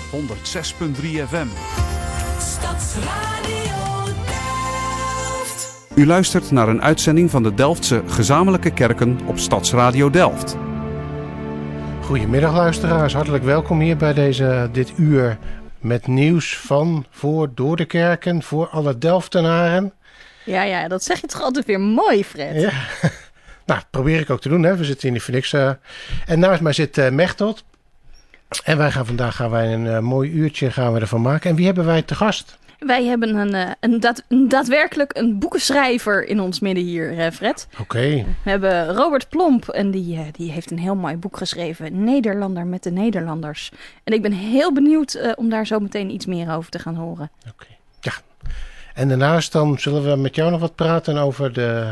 FM. Stadsradio Delft. U luistert naar een uitzending van de Delftse Gezamenlijke Kerken op Stadsradio Delft. Goedemiddag luisteraars, hartelijk welkom hier bij dit uur met nieuws van, voor, door de kerken, voor alle Delftenaren. Ja, dat zeg je toch altijd weer mooi, Fred? Ja, nou, probeer ik ook te doen, hè. We zitten in de Phoenix. En naast mij zit Mechtold. En wij gaan wij een mooi uurtje ervan maken. En wie hebben wij te gast? Wij hebben daadwerkelijk een boekenschrijver in ons midden hier, Fred. Oké. We hebben Robert Plomp en die heeft een heel mooi boek geschreven. Nederlander met de Nederlanders. En ik ben heel benieuwd om daar zo meteen iets meer over te gaan horen. Oké. Ja. En daarnaast dan zullen we met jou nog wat praten over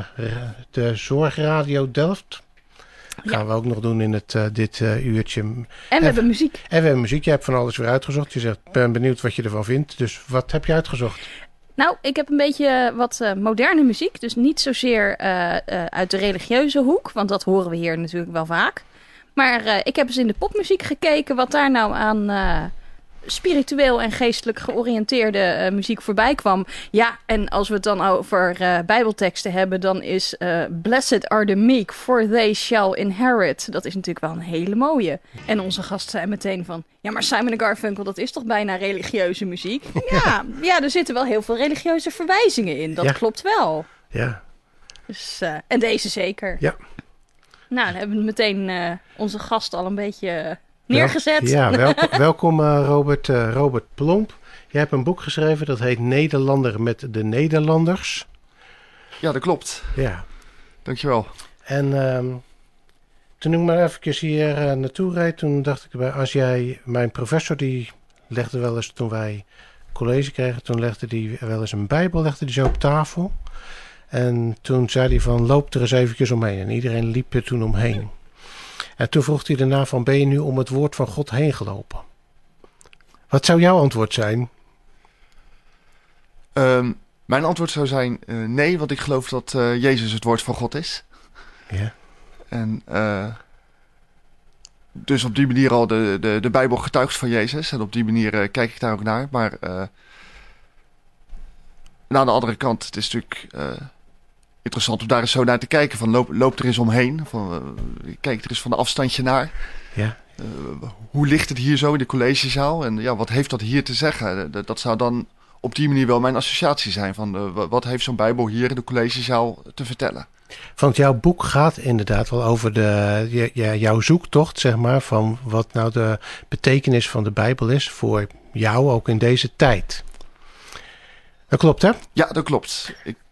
de Zorgradio Delft. Gaan we ook nog doen in dit uurtje. En we hebben muziek. En we hebben muziek. Je hebt van alles weer uitgezocht. Je zegt, ik ben benieuwd wat je ervan vindt. Dus wat heb je uitgezocht? Nou, ik heb een beetje wat moderne muziek. Dus niet zozeer uit de religieuze hoek. Want dat horen we hier natuurlijk wel vaak. Maar ik heb eens in de popmuziek gekeken wat daar nou aan spiritueel en geestelijk georiënteerde muziek voorbij kwam. Ja, en als we het dan over bijbelteksten hebben, dan is Blessed are the meek, for they shall inherit. Dat is natuurlijk wel een hele mooie. En onze gast zei meteen van, ja, maar Simon & Garfunkel, dat is toch bijna religieuze muziek? Ja, er zitten wel heel veel religieuze verwijzingen in. Dat klopt wel. Ja. Dus, en deze zeker. Ja. Nou, dan hebben we meteen onze gast al een beetje neergezet. Welkom Robert Plomp. Jij hebt een boek geschreven dat heet Nederlander met de Nederlanders. Ja, dat klopt. Ja. Dankjewel. En toen ik maar even hier naartoe reed, toen dacht ik, als jij, mijn professor die legde wel eens, toen wij college kregen, toen legde die wel eens een Bijbel, legde die zo op tafel. En toen zei hij van, loop er eens eventjes omheen. En iedereen liep er toen omheen. En toen vroeg hij daarna van, ben je nu om het woord van God heen gelopen? Wat zou jouw antwoord zijn? Mijn antwoord zou zijn nee, want ik geloof dat Jezus het woord van God is. Ja. En dus op die manier al de Bijbel getuigt van Jezus. En op die manier kijk ik daar ook naar. Maar aan de andere kant, het is natuurlijk interessant om daar eens zo naar te kijken. Van loop er eens omheen. Kijk er eens van een afstandje naar. Ja. Hoe ligt het hier zo in de collegezaal? En ja, wat heeft dat hier te zeggen? Dat zou dan op die manier wel mijn associatie zijn. Van wat heeft zo'n Bijbel hier in de collegezaal te vertellen? Want jouw boek gaat inderdaad wel over jouw zoektocht, zeg maar, van wat nou de betekenis van de Bijbel is voor jou ook in deze tijd. Dat klopt, hè? Ja, dat klopt.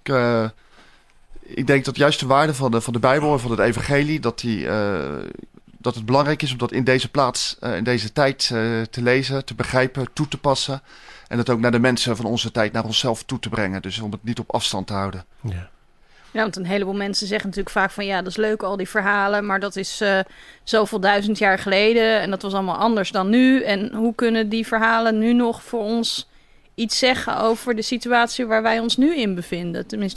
Ik denk dat juist de waarde van de Bijbel en van het evangelie, dat het belangrijk is om dat in deze plaats, in deze tijd te lezen, te begrijpen, toe te passen. En dat ook naar de mensen van onze tijd, naar onszelf toe te brengen. Dus om het niet op afstand te houden. Ja. Ja, want een heleboel mensen zeggen natuurlijk vaak van, ja, dat is leuk al die verhalen, maar dat is zoveel 1000 jaar geleden en dat was allemaal anders dan nu. En hoe kunnen die verhalen nu nog voor ons iets zeggen over de situatie waar wij ons nu in bevinden? Tenminste,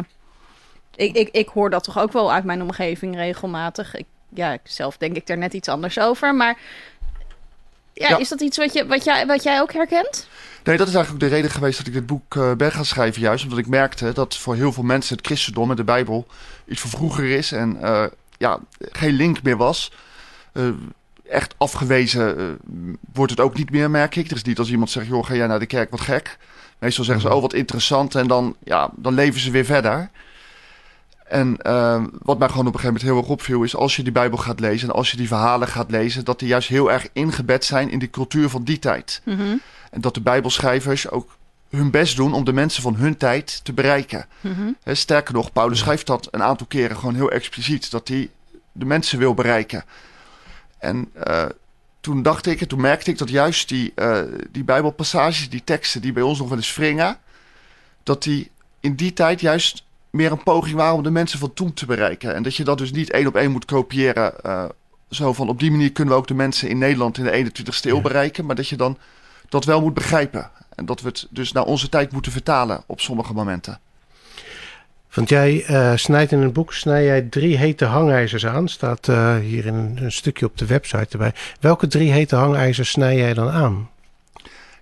ik hoor dat toch ook wel uit mijn omgeving regelmatig. Zelf denk ik daar net iets anders over. Maar is dat iets wat jij ook herkent? Nee, dat is eigenlijk ook de reden geweest dat ik dit boek ben gaan schrijven. Juist omdat ik merkte dat voor heel veel mensen het christendom en de Bijbel iets van vroeger is. En geen link meer was. Echt afgewezen wordt het ook niet meer, merk ik. Het is niet als iemand zegt, joh, ga jij naar de kerk, wat gek. Meestal zeggen ze, oh, wat interessant. En dan leven ze weer verder. En wat mij gewoon op een gegeven moment heel erg opviel is, als je die Bijbel gaat lezen en als je die verhalen gaat lezen, dat die juist heel erg ingebed zijn in de cultuur van die tijd. Mm-hmm. En dat de Bijbelschrijvers ook hun best doen om de mensen van hun tijd te bereiken. Mm-hmm. Sterker nog, Paulus schrijft dat een aantal keren gewoon heel expliciet, dat hij de mensen wil bereiken. En toen merkte ik dat juist die Bijbelpassages, die teksten die bij ons nog wel eens wringen, dat die in die tijd juist meer een poging waren om de mensen van toen te bereiken. En dat je dat dus niet 1 op 1 moet kopiëren. Zo van, op die manier kunnen we ook de mensen in Nederland in de 21ste eeuw bereiken. Maar dat je dan dat wel moet begrijpen. En dat we het dus naar onze tijd moeten vertalen op sommige momenten. Want jij snijdt in een boek 3 hete hangijzers aan. Staat hier in een stukje op de website erbij. Welke 3 hete hangijzers snij jij dan aan?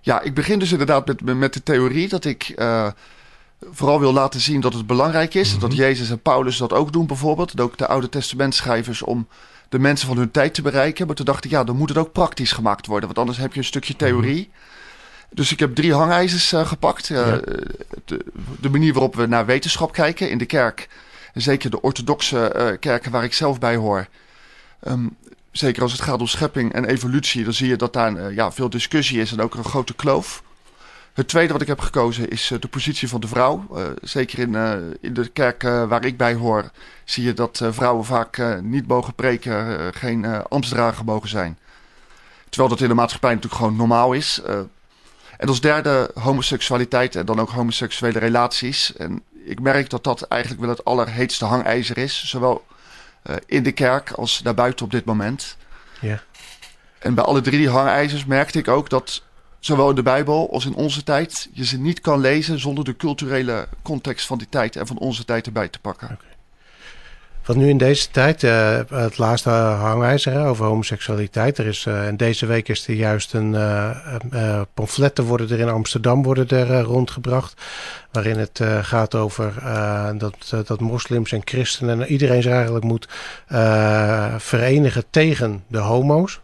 Ja, ik begin dus inderdaad met de theorie dat ik vooral wil laten zien dat het belangrijk is. Dat Jezus en Paulus dat ook doen bijvoorbeeld. En ook de Oude Testamentschrijvers om de mensen van hun tijd te bereiken. Maar toen dacht ik, ja, dan moet het ook praktisch gemaakt worden. Want anders heb je een stukje theorie. Dus ik heb 3 hangijzers gepakt. De manier waarop we naar wetenschap kijken in de kerk. En zeker de orthodoxe kerken waar ik zelf bij hoor. Zeker als het gaat om schepping en evolutie. Dan zie je dat daar veel discussie is en ook een grote kloof. Het tweede wat ik heb gekozen is de positie van de vrouw. Zeker in de kerk waar ik bij hoor zie je dat vrouwen vaak niet mogen preken, geen ambtsdrager mogen zijn. Terwijl dat in de maatschappij natuurlijk gewoon normaal is. En als derde homoseksualiteit en dan ook homoseksuele relaties. En ik merk dat dat eigenlijk wel het allerheetste hangijzer is. Zowel in de kerk als daarbuiten op dit moment. Ja. En bij alle 3 hangijzers merkte ik ook dat zowel in de Bijbel als in onze tijd je ze niet kan lezen zonder de culturele context van die tijd en van onze tijd erbij te pakken. Okay. Want nu in deze tijd, het laatste hangijzer over homoseksualiteit. En deze week is er juist pamfletten worden er in Amsterdam rondgebracht. Waarin het gaat over dat moslims en christenen en iedereen zich eigenlijk moet verenigen tegen de homo's.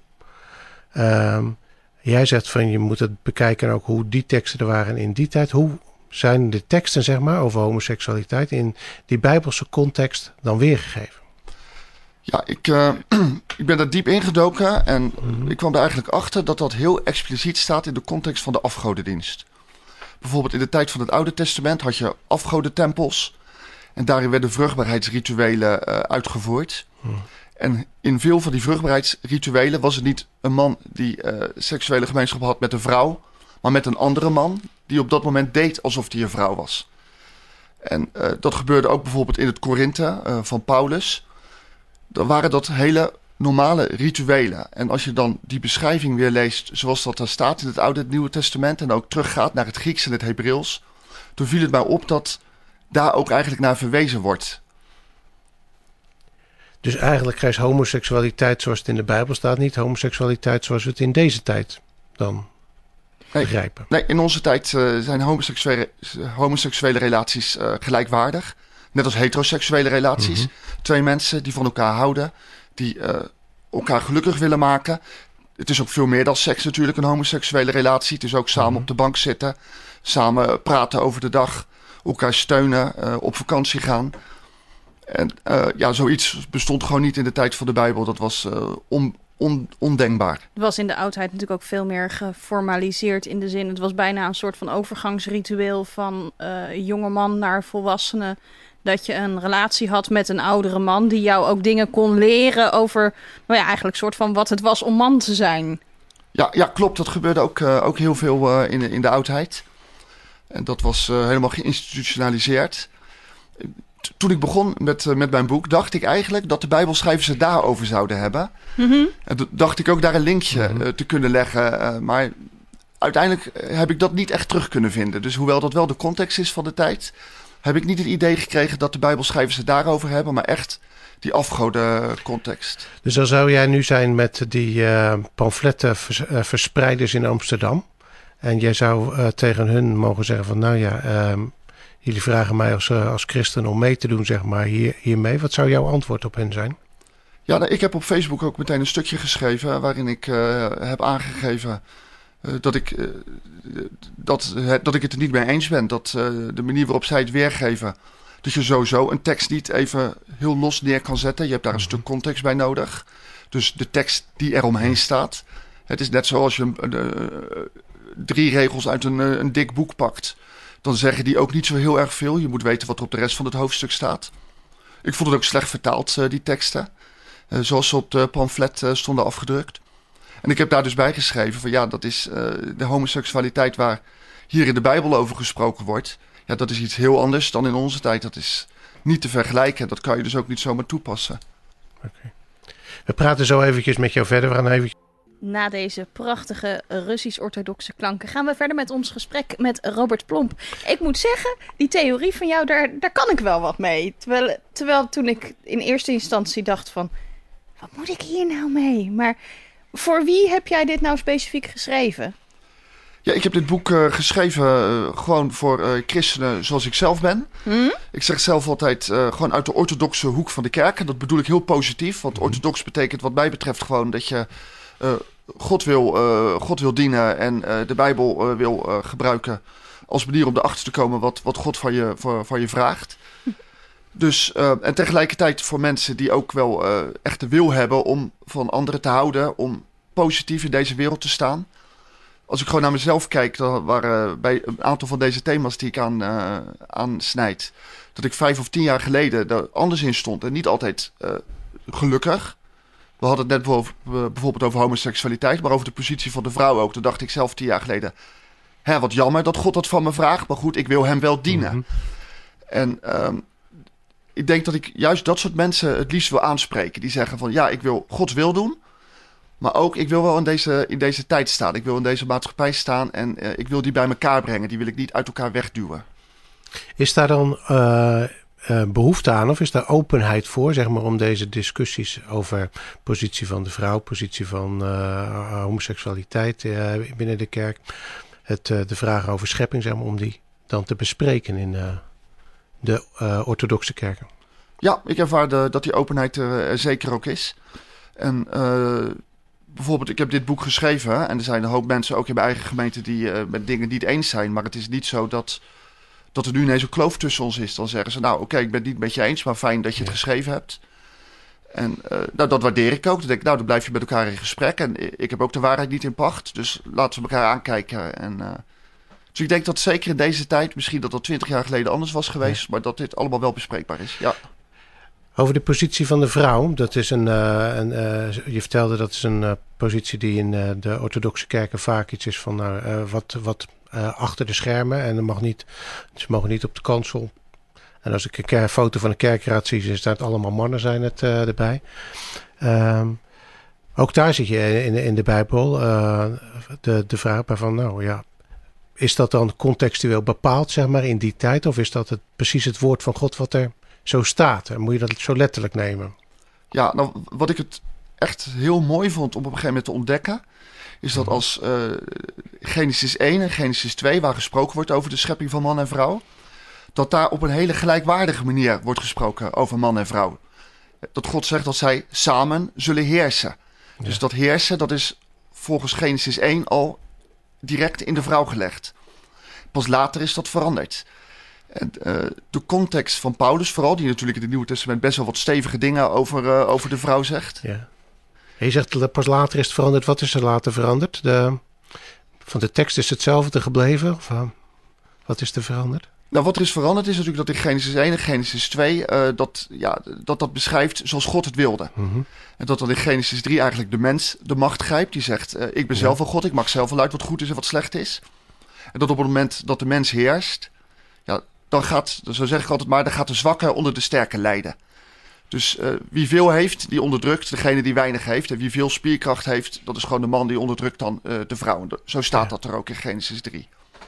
Jij zegt van je moet het bekijken ook hoe die teksten er waren in die tijd. Hoe zijn de teksten zeg maar over homoseksualiteit in die bijbelse context dan weergegeven? Ja, ik ben daar diep ingedoken en ik kwam er eigenlijk achter dat dat heel expliciet staat in de context van de afgodendienst. Bijvoorbeeld in de tijd van het Oude Testament had je afgodentempels en daarin werden vruchtbaarheidsrituelen uitgevoerd. En in veel van die vruchtbaarheidsrituelen was het niet een man die seksuele gemeenschap had met een vrouw, maar met een andere man die op dat moment deed alsof hij een vrouw was. En dat gebeurde ook bijvoorbeeld in het Korinthe van Paulus. Dan waren dat hele normale rituelen. En als je dan die beschrijving weer leest zoals dat daar staat in het Oude en het Nieuwe Testament en ook teruggaat naar het Grieks en het Hebreeuws, toen viel het mij op dat daar ook eigenlijk naar verwezen wordt. Dus eigenlijk is homoseksualiteit zoals het in de Bijbel staat niet homoseksualiteit zoals we het in deze tijd dan begrijpen. Nee, in onze tijd zijn homoseksuele relaties gelijkwaardig. Net als heteroseksuele relaties. 2 mensen die van elkaar houden, die elkaar gelukkig willen maken. Het is ook veel meer dan seks natuurlijk, een homoseksuele relatie. Het is ook samen op de bank zitten, samen praten over de dag, elkaar steunen, op vakantie gaan. En zoiets bestond gewoon niet in de tijd van de Bijbel. Dat was ondenkbaar. Het was in de oudheid natuurlijk ook veel meer geformaliseerd in de zin. Het was bijna een soort van overgangsritueel van jonge man naar volwassene. Dat je een relatie had met een oudere man die jou ook dingen kon leren over, eigenlijk soort van wat het was om man te zijn. Ja, klopt. Dat gebeurde ook heel veel in de oudheid. En dat was helemaal geïnstitutionaliseerd. Toen ik begon met mijn boek, dacht ik eigenlijk dat de Bijbelschrijvers het daarover zouden hebben. En toen dacht ik ook daar een linkje te kunnen leggen. Maar uiteindelijk heb ik dat niet echt terug kunnen vinden. Dus hoewel dat wel de context is van de tijd, heb ik niet het idee gekregen dat de Bijbelschrijvers het daarover hebben, maar echt die afgodencontext. Dus dan zou jij nu zijn met die pamfletten verspreiders in Amsterdam. En jij zou tegen hun mogen zeggen van jullie vragen mij als christen om mee te doen, zeg maar, hiermee. Wat zou jouw antwoord op hen zijn? Ja, ik heb op Facebook ook meteen een stukje geschreven waarin ik heb aangegeven dat ik het er niet mee eens ben. Dat de manier waarop zij het weergeven, dat je sowieso een tekst niet even heel los neer kan zetten. Je hebt daar een stuk context bij nodig. Dus de tekst die er omheen staat. Het is net zoals je 3 regels uit een dik boek pakt. Dan zeggen die ook niet zo heel erg veel. Je moet weten wat er op de rest van het hoofdstuk staat. Ik vond het ook slecht vertaald, die teksten. Zoals ze op de pamflet stonden afgedrukt. En ik heb daar dus bij geschreven van dat is de homoseksualiteit waar hier in de Bijbel over gesproken wordt. Ja, dat is iets heel anders dan in onze tijd. Dat is niet te vergelijken. Dat kan je dus ook niet zomaar toepassen. Okay. We praten zo eventjes met jou verder. We gaan even... Na deze prachtige Russisch-orthodoxe klanken gaan we verder met ons gesprek met Robert Plomp. Ik moet zeggen, die theorie van jou, daar kan ik wel wat mee. Terwijl toen ik in eerste instantie dacht van, wat moet ik hier nou mee? Maar voor wie heb jij dit nou specifiek geschreven? Ja, ik heb dit boek geschreven gewoon voor christenen zoals ik zelf ben. Ik zeg zelf altijd gewoon uit de orthodoxe hoek van de kerk. En dat bedoel ik heel positief. Want orthodox betekent wat mij betreft gewoon dat je God wil dienen. En de Bijbel wil gebruiken als manier om erachter te komen wat God van je vraagt. Dus, en tegelijkertijd voor mensen die ook wel echt de wil hebben om van anderen te houden. Om positief in deze wereld te staan. Als ik gewoon naar mezelf kijk, dan waren bij een aantal van deze thema's die ik aansnijd, dat ik 5 of 10 jaar geleden er anders in stond. En niet altijd gelukkig. We hadden het net bijvoorbeeld over homoseksualiteit, maar over de positie van de vrouw ook. Toen dacht ik zelf 10 jaar geleden, wat jammer dat God dat van me vraagt. Maar goed, ik wil hem wel dienen. En ik denk dat ik juist dat soort mensen het liefst wil aanspreken. Die zeggen van, ja, ik wil Gods wil doen. Maar ook, ik wil wel in deze tijd staan. Ik wil in deze maatschappij staan en ik wil die bij elkaar brengen. Die wil ik niet uit elkaar wegduwen. Is daar dan behoefte aan of is daar openheid voor, zeg maar, om deze discussies over positie van de vrouw, positie van homoseksualiteit binnen de kerk, de vragen over schepping, zeg maar, om die dan te bespreken in de orthodoxe kerken? Ja, ik ervaar dat die openheid er zeker ook is. En bijvoorbeeld, ik heb dit boek geschreven en er zijn een hoop mensen ook in mijn eigen gemeente die met dingen niet eens zijn. Maar het is niet zo dat er nu ineens een kloof tussen ons is. Dan zeggen ze, nou oké, ik ben het niet met je eens, maar fijn dat je het geschreven hebt. En dat waardeer ik ook. Dan denk ik, nou, dan blijf je met elkaar in gesprek. En ik heb ook de waarheid niet in pacht, dus laten we elkaar aankijken. En, dus ik denk dat zeker in deze tijd, misschien dat 20 jaar geleden anders was geweest, maar dat dit allemaal wel bespreekbaar is, ja. Over de positie van de vrouw, dat is je vertelde dat is een positie die in de orthodoxe kerken vaak iets is van wat achter de schermen. En ze mogen niet op de kansel. En als ik een foto van een kerkraad zie, is dat allemaal mannen zijn het erbij. Ook daar zie je in de Bijbel de vraag van, nou ja, is dat dan contextueel bepaald, zeg maar, in die tijd? Of is dat precies het woord van God wat er zo staat? En moet je dat zo letterlijk nemen? Ja, nou, wat ik het echt heel mooi vond om op een gegeven moment te ontdekken, is dat als Genesis 1 en Genesis 2, waar gesproken wordt over de schepping van man en vrouw, dat daar op een hele gelijkwaardige manier wordt gesproken over man en vrouw. Dat God zegt dat zij samen zullen heersen. Ja. Dus dat heersen, dat is volgens Genesis 1 al direct in de vrouw gelegd. Pas later is dat veranderd. En, de context van Paulus vooral, die natuurlijk in het Nieuwe Testament best wel wat stevige dingen over de vrouw zegt. Ja. En je zegt pas later is het veranderd. Wat is er later veranderd? Van de tekst is hetzelfde gebleven? Of, wat is er veranderd? Nou, wat er is veranderd is natuurlijk dat in Genesis 1 en Genesis 2 dat beschrijft zoals God het wilde. Mm-hmm. En dat dan in Genesis 3 eigenlijk de mens de macht grijpt. Die zegt, ik ben zelf een God, ik maak zelf wel uit wat goed is en wat slecht is. En dat op het moment dat de mens heerst, ja, dan gaat, zo zeg ik altijd maar, dan gaat de zwakke onder de sterke lijden. Dus wie veel heeft, die onderdrukt degene die weinig heeft. En wie veel spierkracht heeft, dat is gewoon de man die onderdrukt dan de vrouw. Zo staat dat er ook in Genesis 3.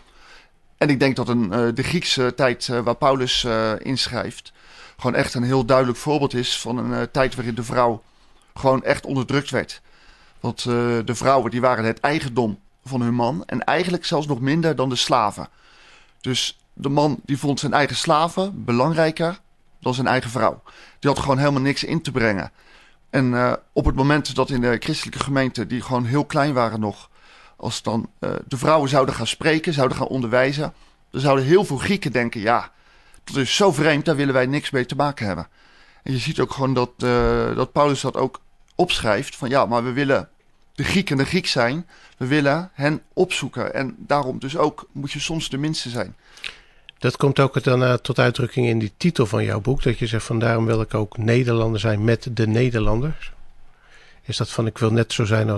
En ik denk dat de Griekse tijd waar Paulus inschrijft gewoon echt een heel duidelijk voorbeeld is van een tijd waarin de vrouw gewoon echt onderdrukt werd. Want de vrouwen die waren het eigendom van hun man en eigenlijk zelfs nog minder dan de slaven. Dus de man die vond zijn eigen slaven belangrijker dan zijn eigen vrouw. Die had gewoon helemaal niks in te brengen. En op het moment dat in de christelijke gemeente, die gewoon heel klein waren nog, als dan de vrouwen zouden gaan spreken, zouden gaan onderwijzen, dan zouden heel veel Grieken denken, ja, dat is zo vreemd, daar willen wij niks mee te maken hebben. En je ziet ook gewoon dat Paulus dat ook opschrijft, van ja, maar we willen de Grieken de Griek zijn, we willen hen opzoeken. En daarom dus ook moet je soms de minste zijn. Dat komt ook dan tot uitdrukking in die titel van jouw boek, dat je zegt van daarom wil ik ook Nederlander zijn met de Nederlanders. Is dat van ik wil net zo zijn als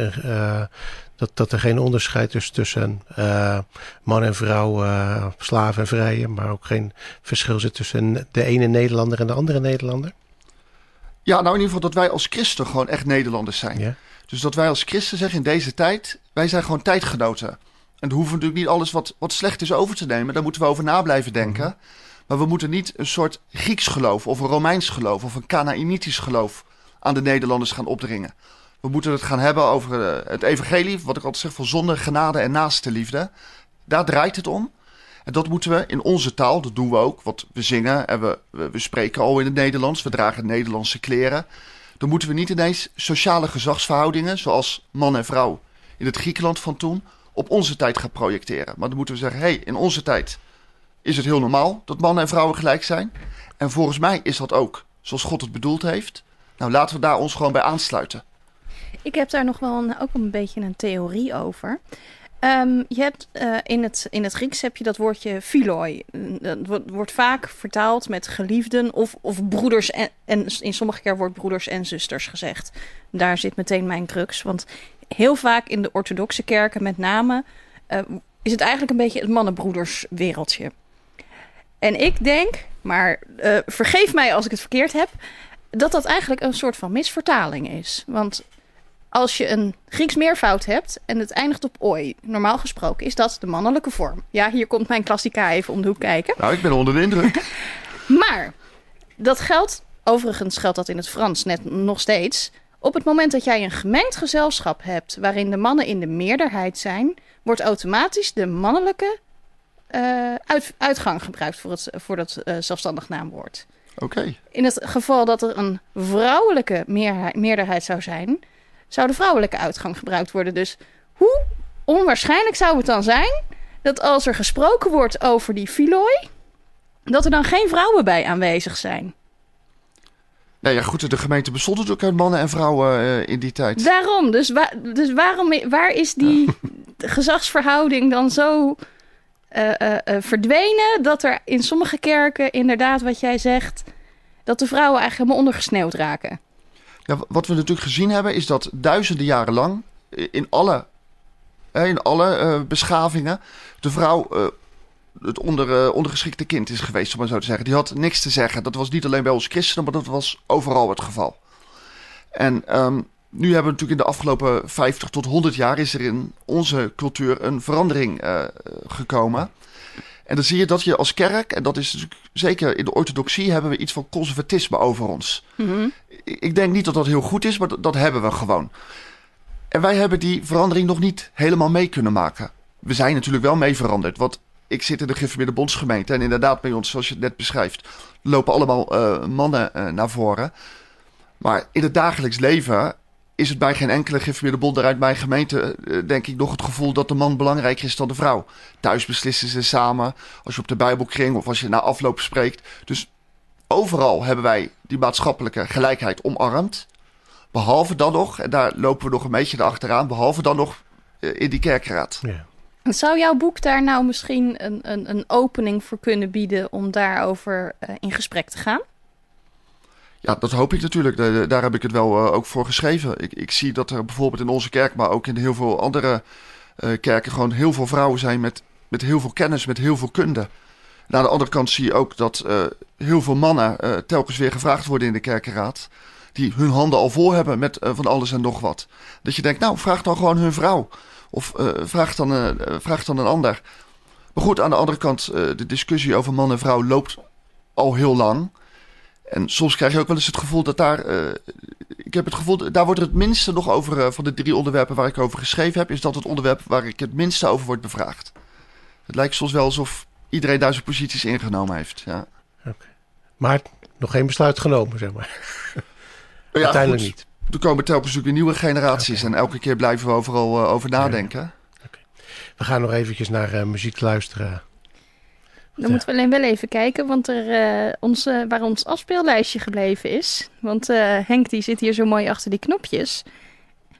dat er geen onderscheid is tussen man en vrouw, slaaf en vrije, maar ook geen verschil zit tussen de ene Nederlander en de andere Nederlander? Ja, nou in ieder geval dat wij als christen gewoon echt Nederlanders zijn. Ja. Dus dat wij als christen zeggen in deze tijd, wij zijn gewoon tijdgenoten. En we hoeven natuurlijk niet alles wat slecht is over te nemen. Daar moeten we over na blijven denken. Mm-hmm. Maar we moeten niet een soort Grieks geloof of een Romeins geloof of een Kanaanitisch geloof aan de Nederlanders gaan opdringen. We moeten het gaan hebben over het evangelie, wat ik altijd zeg, van zonde, genade en naaste liefde. Daar draait het om. En dat moeten we in onze taal, dat doen we ook. Want we zingen en we spreken al in het Nederlands. We dragen Nederlandse kleren. Dan moeten we niet ineens sociale gezagsverhoudingen, zoals man en vrouw in het Griekenland van toen, op onze tijd gaan projecteren. Maar dan moeten we zeggen, in onze tijd is het heel normaal dat mannen en vrouwen gelijk zijn. En volgens mij is dat ook zoals God het bedoeld heeft. Nou, laten we daar ons gewoon bij aansluiten. Ik heb daar nog wel ook een beetje een theorie over. Je hebt in het Grieks heb je dat woordje philoi. Dat wordt vaak vertaald met geliefden of broeders. En in sommige keer wordt broeders en zusters gezegd. Daar zit meteen mijn crux. Want heel vaak in de orthodoxe kerken met name is het eigenlijk een beetje het mannenbroederswereldje. En ik denk, maar vergeef mij als ik het verkeerd heb, dat eigenlijk een soort van misvertaling is. Want als je een Grieks meervoud hebt en het eindigt op oi, normaal gesproken is dat de mannelijke vorm. Ja, hier komt mijn klassica even om de hoek kijken. Nou, ik ben onder de indruk. Maar dat geldt, overigens geldt dat in het Frans net nog steeds. Op het moment dat jij een gemengd gezelschap hebt waarin de mannen in de meerderheid zijn, wordt automatisch de mannelijke uitgang gebruikt voor dat zelfstandig naamwoord. Oké. In het geval dat er een vrouwelijke meerderheid zou zijn, zou de vrouwelijke uitgang gebruikt worden. Dus hoe onwaarschijnlijk zou het dan zijn dat als er gesproken wordt over die philoi, dat er dan geen vrouwen bij aanwezig zijn? Nou ja, goed, de gemeente bestond natuurlijk uit mannen en vrouwen in die tijd. Daarom. Dus waar is die gezagsverhouding dan zo verdwenen dat er in sommige kerken inderdaad wat jij zegt, dat de vrouwen eigenlijk helemaal ondergesneeuwd raken? Ja, wat we natuurlijk gezien hebben is dat duizenden jaren lang in alle beschavingen de vrouw het ondergeschikte kind is geweest, om maar zo te zeggen. Die had niks te zeggen. Dat was niet alleen bij ons christenen, maar dat was overal het geval. En nu hebben we natuurlijk in de afgelopen 50 tot 100 jaar is er in onze cultuur een verandering gekomen. En dan zie je dat je als kerk, en dat is natuurlijk zeker in de orthodoxie, hebben we iets van conservatisme over ons. Mm-hmm. Ik denk niet dat dat heel goed is, maar dat hebben we gewoon. En wij hebben die verandering nog niet helemaal mee kunnen maken. We zijn natuurlijk wel mee veranderd, want ik zit in de gereformeerde bondsgemeente en inderdaad bij ons, zoals je het net beschrijft, lopen allemaal mannen naar voren. Maar in het dagelijks leven is het bij geen enkele gereformeerde bond uit mijn gemeente, denk ik, nog het gevoel dat de man belangrijker is dan de vrouw. Thuis beslissen ze samen, als je op de Bijbelkring of als je na afloop spreekt. Dus overal hebben wij die maatschappelijke gelijkheid omarmd. Behalve dan nog, en daar lopen we nog een beetje achteraan, behalve dan nog in die kerkraad. Ja. Zou jouw boek daar nou misschien een opening voor kunnen bieden om daarover in gesprek te gaan? Ja, dat hoop ik natuurlijk. Daar heb ik het wel ook voor geschreven. Ik zie dat er bijvoorbeeld in onze kerk, maar ook in heel veel andere kerken, gewoon heel veel vrouwen zijn met heel veel kennis, met heel veel kunde. En aan de andere kant zie je ook dat heel veel mannen telkens weer gevraagd worden in de kerkenraad, die hun handen al vol hebben met van alles en nog wat. Dat je denkt, nou, vraag dan gewoon hun vrouw. Of vraag dan een ander. Maar goed, aan de andere kant, de discussie over man en vrouw loopt al heel lang. En soms krijg je ook wel eens het gevoel dat ik heb het gevoel, daar wordt er het minste nog over, van de 3 onderwerpen waar ik over geschreven heb, is dat het onderwerp waar ik het minste over word bevraagd. Het lijkt soms wel alsof iedereen daar zijn posities ingenomen heeft. Ja. Okay. Maar nog geen besluit genomen, zeg maar. Ja, uiteindelijk goed. niet. Er komen telkens weer nieuwe generaties en elke keer blijven we overal over nadenken. Okay. We gaan nog eventjes naar muziek luisteren. Dan moeten we alleen wel even kijken, want waar ons afspeellijstje gebleven is. Want Henk die zit hier zo mooi achter die knopjes.